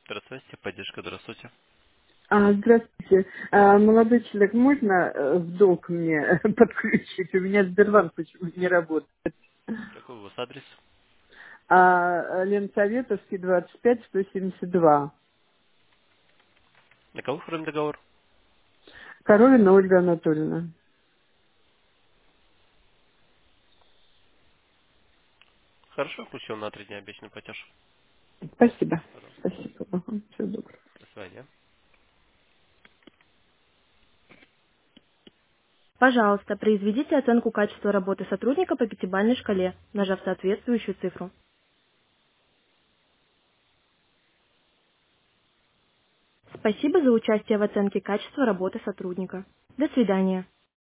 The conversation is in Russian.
Здравствуйте, поддержка, здравствуйте. Здравствуйте. Молодой человек, можно в долг мне подключить? У меня Сбербанк почему не работает. Какой у вас адрес? Ленсоветовский, 25, 172. На кого оформим договор? Коровина Ольга Анатольевна. Хорошо, включил на 3 дня обещанный платеж. Спасибо. Пожалуйста. Спасибо. Ага, всего доброго. До свидания. Пожалуйста, произведите оценку качества работы сотрудника по пятибалльной шкале, нажав соответствующую цифру. Спасибо за участие в оценке качества работы сотрудника. До свидания.